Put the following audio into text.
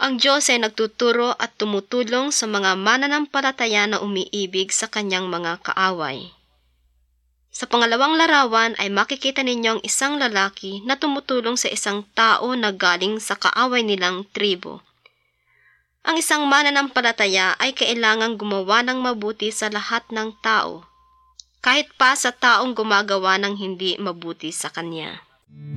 Ang Diyos ay nagtuturo at tumutulong sa mga mananampalataya na umiibig sa kanyang mga kaaway. Sa pangalawang larawan ay makikita ninyo ang isang lalaki na tumutulong sa isang tao na galing sa kaaway nilang tribo. Ang isang mananampalataya ay kailangang gumawa ng mabuti sa lahat ng tao, kahit pa sa taong gumagawa ng hindi mabuti sa kanya.